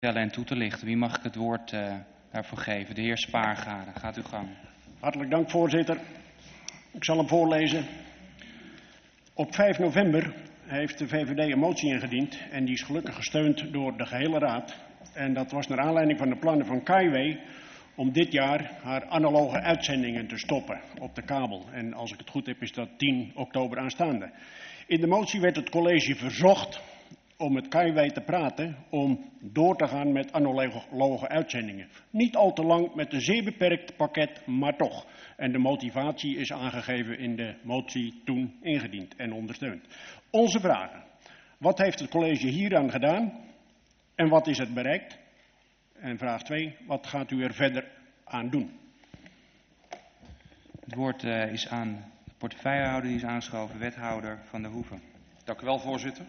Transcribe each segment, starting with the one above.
en toe te lichten. Wie mag ik het woord daarvoor geven? De heer Spaargade, gaat uw gang. Hartelijk dank, voorzitter. Ik zal hem voorlezen. Op 5 november heeft de VVD een motie ingediend en die is gelukkig gesteund door de gehele raad. En dat was naar aanleiding van de plannen van Kaiway om dit jaar haar analoge uitzendingen te stoppen op de kabel. En als ik het goed heb is dat 10 oktober aanstaande. In de motie werd het college verzocht om met Kaiway te praten om door te gaan met analoge uitzendingen. Niet al te lang met een zeer beperkt pakket, maar toch. En de motivatie is aangegeven in de motie toen ingediend en ondersteund. Onze vragen. Wat heeft het college hieraan gedaan en wat is het bereikt? En vraag 2, wat gaat u er verder aan doen? Het woord is aan de portefeuillehouder, die is aangeschoven, wethouder Van der Hoeven. Dank u wel, voorzitter.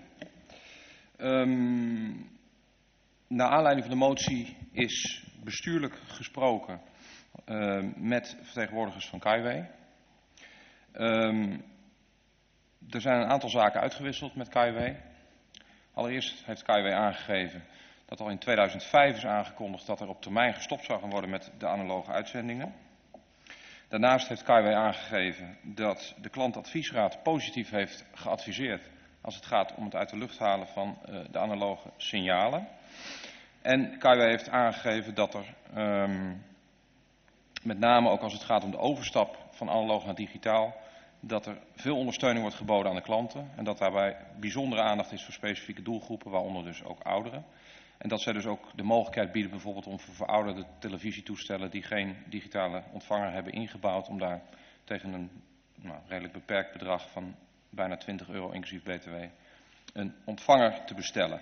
Naar aanleiding van de motie is bestuurlijk gesproken met vertegenwoordigers van Kaiway. Er zijn een aantal zaken uitgewisseld met Kaiway. Allereerst heeft Kaiway aangegeven dat al in 2005 is aangekondigd dat er op termijn gestopt zou gaan worden met de analoge uitzendingen. Daarnaast heeft Kaiway aangegeven dat de klantadviesraad positief heeft geadviseerd als het gaat om het uit de lucht halen van de analoge signalen. En Kaiway heeft aangegeven dat er, met name ook als het gaat om de overstap van analoog naar digitaal, dat er veel ondersteuning wordt geboden aan de klanten. En dat daarbij bijzondere aandacht is voor specifieke doelgroepen, waaronder dus ook ouderen. En dat zij dus ook de mogelijkheid bieden bijvoorbeeld om voor verouderde televisietoestellen die geen digitale ontvanger hebben ingebouwd, om daar tegen een redelijk beperkt bedrag van bijna €20 inclusief btw een ontvanger te bestellen.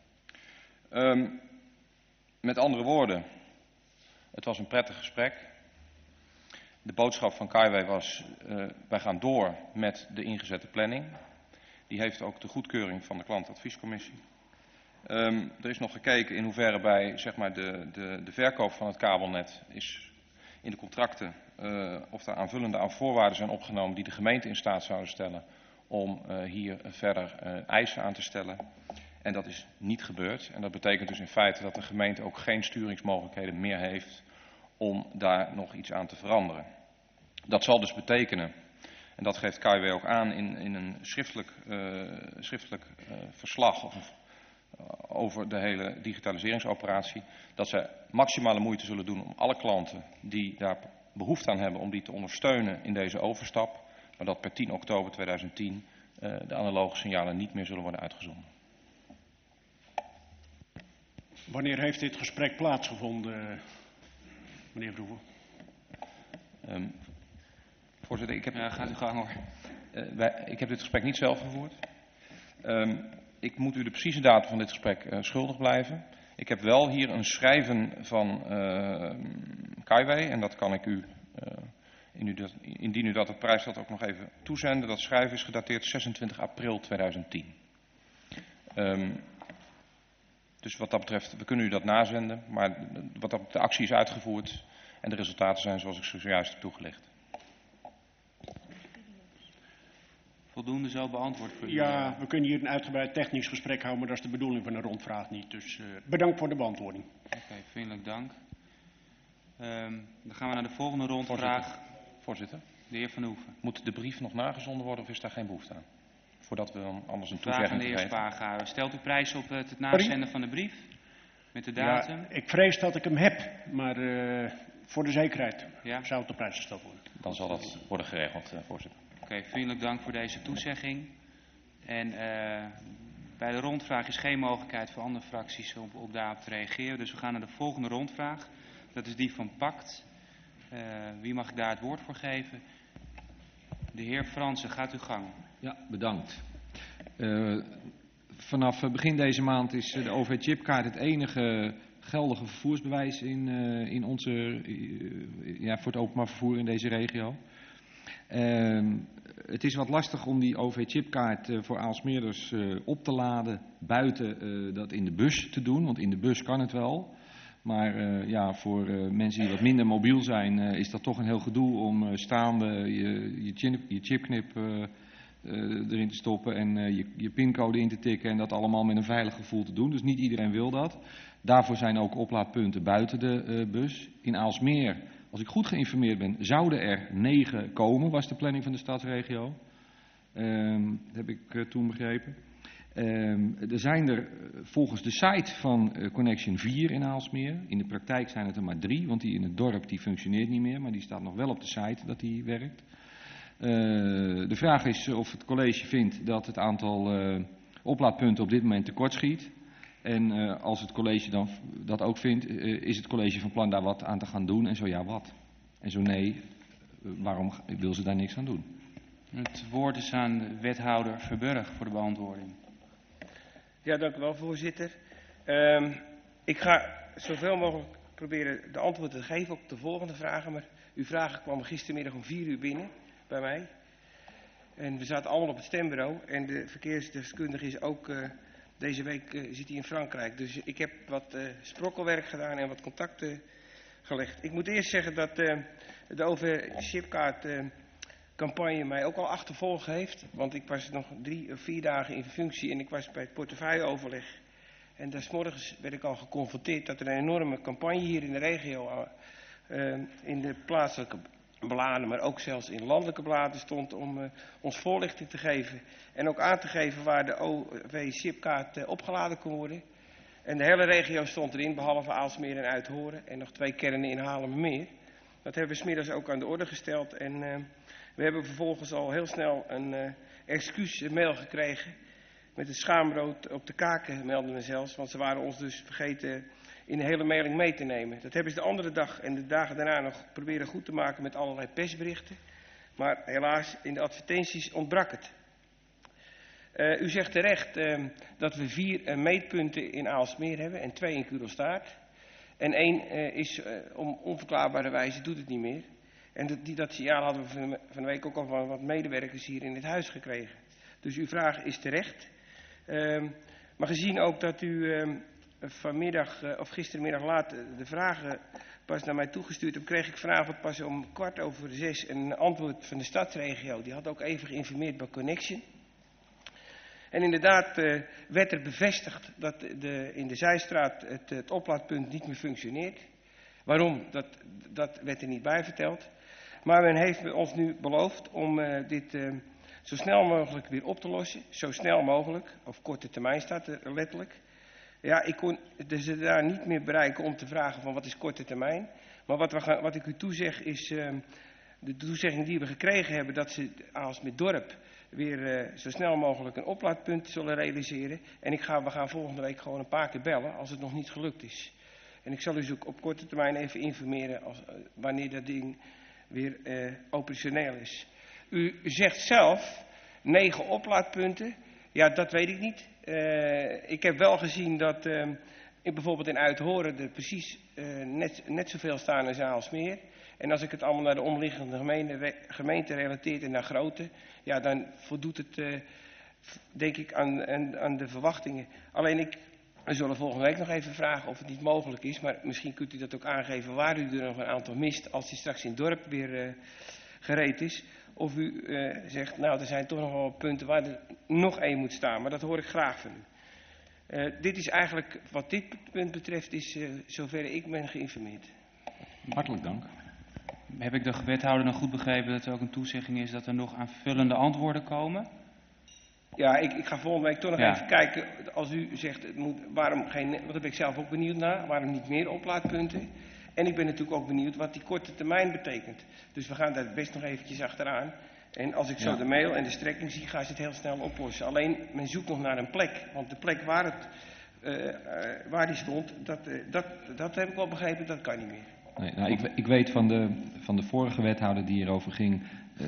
Met andere woorden, het was een prettig gesprek. De boodschap van Kaiway was, wij gaan door met de ingezette planning. Die heeft ook de goedkeuring van de klantadviescommissie. Er is nog gekeken in hoeverre bij zeg maar, de verkoop van het kabelnet is in de contracten of er aanvullende voorwaarden zijn opgenomen die de gemeente in staat zouden stellen om hier verder eisen aan te stellen. En dat is niet gebeurd. En dat betekent dus in feite dat de gemeente ook geen sturingsmogelijkheden meer heeft om daar nog iets aan te veranderen. Dat zal dus betekenen, en dat geeft Kaiway ook aan in een schriftelijk verslag over de hele digitaliseringsoperatie, dat zij maximale moeite zullen doen om alle klanten die daar behoefte aan hebben, om die te ondersteunen in deze overstap. Maar dat per 10 oktober 2010 de analoge signalen niet meer zullen worden uitgezonden. Wanneer heeft dit gesprek plaatsgevonden, meneer Verhoeven? Voorzitter, gaat u gang hoor. Ik heb dit gesprek niet zelf gevoerd. Ik moet u de precieze datum van dit gesprek schuldig blijven. Ik heb wel hier een schrijven van Kaiway en dat kan ik u, indien u dat op prijs stelt, ook nog even toezenden. Dat schrijven is gedateerd 26 april 2010. Dus wat dat betreft, we kunnen u dat nazenden, maar de actie is uitgevoerd en de resultaten zijn zoals ik zojuist heb toegelicht. Voldoende zo beantwoord voor u? Ja, we kunnen hier een uitgebreid technisch gesprek houden, maar dat is de bedoeling van een rondvraag niet. Dus bedankt voor de beantwoording. Oké, vriendelijk dank. Dan gaan we naar de volgende rondvraag. Voorzitter. De heer Van Hoeven. Moet de brief nog nagezonden worden of is daar geen behoefte aan? Voordat we dan anders een Vraag toezegging aan de heer geven. Spaargade. Stelt u prijs op het nazenden van de brief? Met de datum? Ja, ik vrees dat ik hem heb, maar voor de zekerheid zou het op prijs gesteld worden. Dan zal dat worden geregeld, voorzitter. Oké, vriendelijk dank voor deze toezegging. En bij de rondvraag is geen mogelijkheid voor andere fracties op daarop te reageren. Dus we gaan naar de volgende rondvraag. Dat is die van PACT. Wie mag ik daar het woord voor geven? De heer Fransen, gaat uw gang. Ja, bedankt. Vanaf begin deze maand is de OV-chipkaart het enige geldige vervoersbewijs in onze, voor het openbaar vervoer in deze regio. Het is wat lastig om die OV-chipkaart voor Aalsmeerders op te laden, buiten dat in de bus te doen, want in de bus kan het wel. Maar voor mensen die wat minder mobiel zijn is dat toch een heel gedoe om staande je chipknip erin te stoppen en je pincode in te tikken en dat allemaal met een veilig gevoel te doen. Dus niet iedereen wil dat. Daarvoor zijn ook oplaadpunten buiten de bus. In Aalsmeer, als ik goed geïnformeerd ben, zouden er 9 komen, was de planning van de stadsregio. Heb ik toen begrepen. Er zijn er volgens de site van Connection 4 in Aalsmeer. In de praktijk zijn het er maar 3, want die in het dorp die functioneert niet meer, maar die staat nog wel op de site dat die werkt. De vraag is of het college vindt dat het aantal oplaadpunten op dit moment tekortschiet. En als het college dan dat ook vindt, is het college van plan daar wat aan te gaan doen en zo ja wat. En zo nee, waarom wil ze daar niks aan doen? Het woord is aan de wethouder Verburg voor de beantwoording. Ja, dank u wel, voorzitter. Ik ga zoveel mogelijk proberen de antwoorden te geven op de volgende vragen. Maar uw vragen kwamen gistermiddag om 4 uur binnen bij mij. En we zaten allemaal op het stembureau. En de verkeersdeskundige is ook deze week zit hij in Frankrijk. Dus ik heb wat sprokkelwerk gedaan en wat contacten gelegd. Ik moet eerst zeggen dat de OV-chipkaart campagne mij ook al achtervolgd heeft. Want ik was nog 3 of 4 dagen in functie en ik was bij het portefeuilleoverleg. En daar 's morgens werd ik al geconfronteerd dat er een enorme campagne hier in de regio, in de plaatselijke bladen, maar ook zelfs in landelijke bladen stond om ons voorlichting te geven. En ook aan te geven waar de OV-chipkaart opgeladen kon worden. En de hele regio stond erin, behalve Aalsmeer en Uithoren en nog 2 kernen in Haarlemmermeer. Dat hebben we 's middags ook aan de orde gesteld en we hebben vervolgens al heel snel een excuusmail gekregen. Met het schaamrood op de kaken, melden we zelfs. Want ze waren ons dus vergeten in de hele mailing mee te nemen. Dat hebben ze de andere dag en de dagen daarna nog proberen goed te maken met allerlei persberichten. Maar helaas, in de advertenties ontbrak het. U zegt terecht dat we 4 meetpunten in Aalsmeer hebben en 2 in Kudelstaart. En 1 is om onverklaarbare wijze doet het niet meer. En dat signaal hadden we van de week ook al van wat medewerkers hier in dit huis gekregen. Dus uw vraag is terecht. Maar gezien ook dat u vanmiddag of gistermiddag laat de vragen pas naar mij toegestuurd hebt, kreeg ik vanavond pas om 6:15 een antwoord van de stadsregio. Die had ook even geïnformeerd bij Connection. En inderdaad werd er bevestigd dat in de Zijstraat het oplaadpunt niet meer functioneert. Waarom? Dat werd er niet bij verteld. Maar men heeft ons nu beloofd om dit zo snel mogelijk weer op te lossen. Zo snel mogelijk, of korte termijn staat er letterlijk. Ja, ik kon ze daar niet meer bereiken om te vragen van wat is korte termijn. Maar wat ik u toezeg is de toezegging die we gekregen hebben dat ze als met dorp weer zo snel mogelijk een oplaadpunt zullen realiseren. En we gaan volgende week gewoon een paar keer bellen als het nog niet gelukt is. En ik zal u ook op korte termijn even informeren wanneer dat ding weer operationeel is. U zegt zelf 9 oplaadpunten. Ja, dat weet ik niet. Ik heb wel gezien dat bijvoorbeeld in Uithoren er precies net zoveel staan als in Aalsmeer. En als ik het allemaal naar de omliggende gemeente relateert en naar grootte, ja, dan voldoet het denk ik aan de verwachtingen. Alleen we zullen volgende week nog even vragen of het niet mogelijk is. Maar misschien kunt u dat ook aangeven waar u er nog een aantal mist als die straks in het dorp weer gereed is. Of u zegt, nou er zijn toch nog wel punten waar er nog 1 moet staan. Maar dat hoor ik graag van u. Dit is eigenlijk, wat dit punt betreft, is zover ik ben geïnformeerd. Hartelijk dank. Heb ik de wethouder nog goed begrepen dat er ook een toezegging is dat er nog aanvullende antwoorden komen? Ja, ik ga volgende week toch nog even kijken. Als u zegt, het moet, waarom geen, want daar ben ik zelf ook benieuwd naar. Waarom niet meer oplaadpunten? En ik ben natuurlijk ook benieuwd wat die korte termijn betekent. Dus we gaan daar best nog eventjes achteraan. En als ik zo de mail en de strekking zie, ga ze het heel snel oplossen. Alleen, men zoekt nog naar een plek. Want de plek waar die stond, dat heb ik wel begrepen, dat kan niet meer. Nee, nou, ik weet van de vorige wethouder die hierover ging,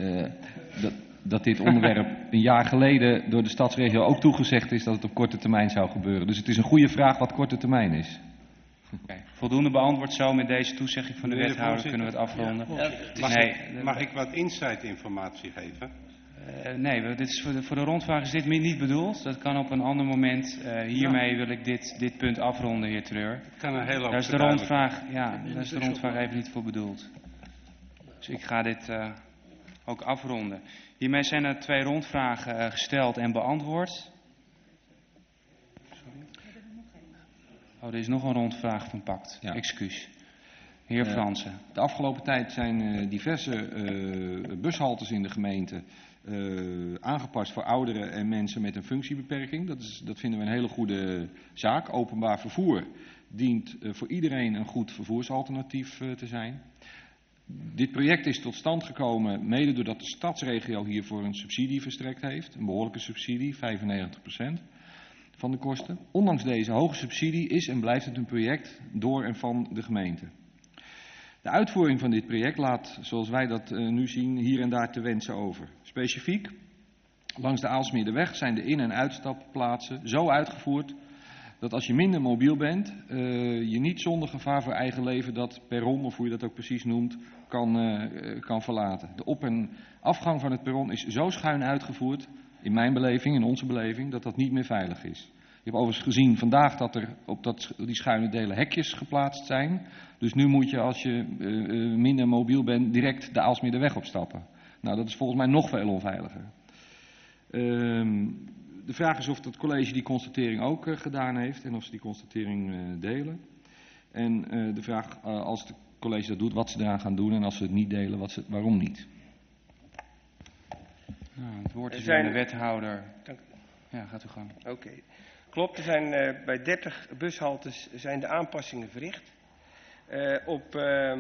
dat dit onderwerp een jaar geleden door de stadsregio ook toegezegd is dat het op korte termijn zou gebeuren. Dus het is een goede vraag wat korte termijn is. Okay. Voldoende beantwoord zo met deze toezegging van de wethouder kunnen we het afronden. Ja. Mag ik wat insight-informatie geven? Nee, dit is voor de rondvraag is dit niet bedoeld. Dat kan op een ander moment. Hiermee wil ik dit punt afronden, heer Treur. Daar is de rondvraag, daar is de rondvraag even niet voor bedoeld. Dus ik ga dit ook afronden. Hiermee zijn er 2 rondvragen gesteld en beantwoord. Oh, er is nog een rondvraag van Pact. Ja. Excuus. Heer Fransen. De afgelopen tijd zijn diverse bushaltes in de gemeente aangepast voor ouderen en mensen met een functiebeperking. Dat vinden we een hele goede zaak. Openbaar vervoer dient voor iedereen een goed vervoersalternatief te zijn. Dit project is tot stand gekomen mede doordat de stadsregio hiervoor een subsidie verstrekt heeft. Een behoorlijke subsidie, 95% van de kosten. Ondanks deze hoge subsidie is en blijft het een project door en van de gemeente. De uitvoering van dit project laat, zoals wij dat nu zien, hier en daar te wensen over. Specifiek, langs de Aalsmeerderweg zijn de in- en uitstapplaatsen zo uitgevoerd dat als je minder mobiel bent, je niet zonder gevaar voor eigen leven dat perron, of hoe je dat ook precies noemt, kan verlaten. De op- en afgang van het perron is zo schuin uitgevoerd, in mijn beleving, in onze beleving, dat dat niet meer veilig is. Je hebt overigens gezien vandaag dat er op die schuine delen hekjes geplaatst zijn. Dus nu moet je, als je minder mobiel bent, direct de Aalsmeerderweg opstappen. Nou, dat is volgens mij nog veel onveiliger. De vraag is of het college die constatering ook gedaan heeft en of ze die constatering delen. En de vraag, als het college dat doet, wat ze eraan gaan doen en als ze het niet delen, waarom niet. Nou, het woord is aan de wethouder. Ja, gaat u gang. Oké. Klopt, er zijn bij 30 bushaltes zijn de aanpassingen verricht. Op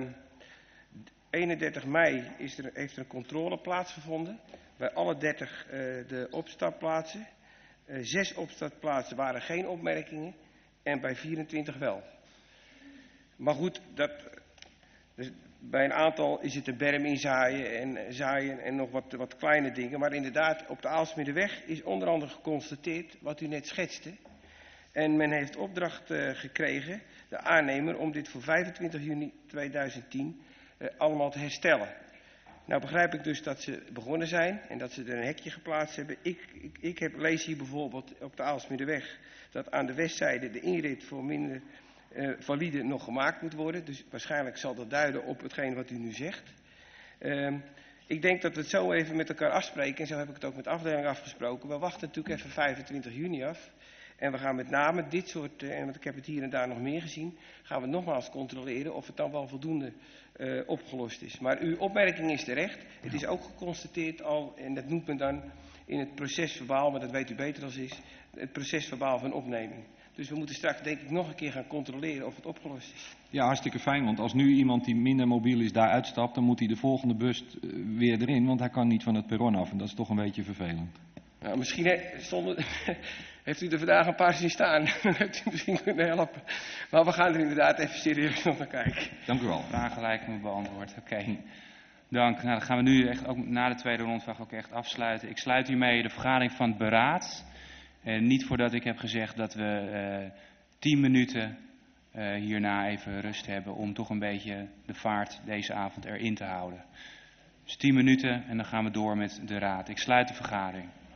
31 mei heeft er een controle plaatsgevonden. Bij alle 30 de opstapplaatsen. 6 opstapplaatsen waren geen opmerkingen en bij 24 wel. Maar goed, dus bij een aantal is het een berm inzaaien en nog wat kleine dingen. Maar inderdaad, op de Aalsmeerderweg is onder andere geconstateerd wat u net schetste. En men heeft opdracht gekregen, de aannemer, om dit voor 25 juni 2010 allemaal te herstellen. Nou begrijp ik dus dat ze begonnen zijn en dat ze er een hekje geplaatst hebben. Ik lees hier bijvoorbeeld op de Aalsmeerderweg dat aan de westzijde de inrit voor minder valide nog gemaakt moet worden. Dus waarschijnlijk zal dat duiden op hetgeen wat u nu zegt. Ik denk dat we het zo even met elkaar afspreken en zo heb ik het ook met de afdeling afgesproken. We wachten natuurlijk even 25 juni af. En we gaan met name dit soort, want ik heb het hier en daar nog meer gezien, gaan we nogmaals controleren of het dan wel voldoende opgelost is. Maar uw opmerking is terecht. Het is ook geconstateerd al, en dat noemt men dan in het procesverbaal, maar dat weet u beter als is, het procesverbaal van opneming. Dus we moeten straks denk ik nog een keer gaan controleren of het opgelost is. Ja, hartstikke fijn, want als nu iemand die minder mobiel is daar uitstapt, dan moet hij de volgende bus weer erin, want hij kan niet van het perron af en dat is toch een beetje vervelend. Nou, misschien heeft u er vandaag een paar zien staan. Dan heeft u misschien kunnen helpen. Maar we gaan er inderdaad even serieus nog naar kijken. Dank u wel. Vragen lijken me beantwoord. Oké. Dank. Nou, dan gaan we nu echt ook na de tweede rondvraag ook echt afsluiten. Ik sluit hiermee de vergadering van het beraad. Niet voordat ik heb gezegd dat we 10 minuten hierna even rust hebben om toch een beetje de vaart deze avond erin te houden. Dus 10 minuten en dan gaan we door met de raad. Ik sluit de vergadering.